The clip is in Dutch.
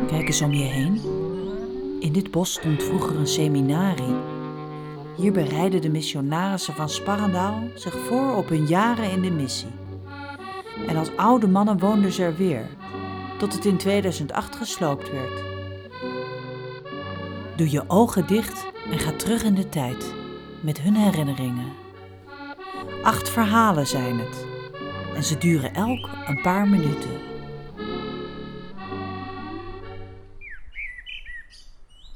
Kijk eens om je heen. In dit bos stond vroeger een seminarie. Hier bereidden de missionarissen van Sparrendaal zich voor op hun jaren in de missie. En als oude mannen woonden ze er weer, tot het in 2008 gesloopt werd. Doe je ogen dicht en ga terug in de tijd, met hun herinneringen. 8 verhalen zijn het, en ze duren elk een paar minuten.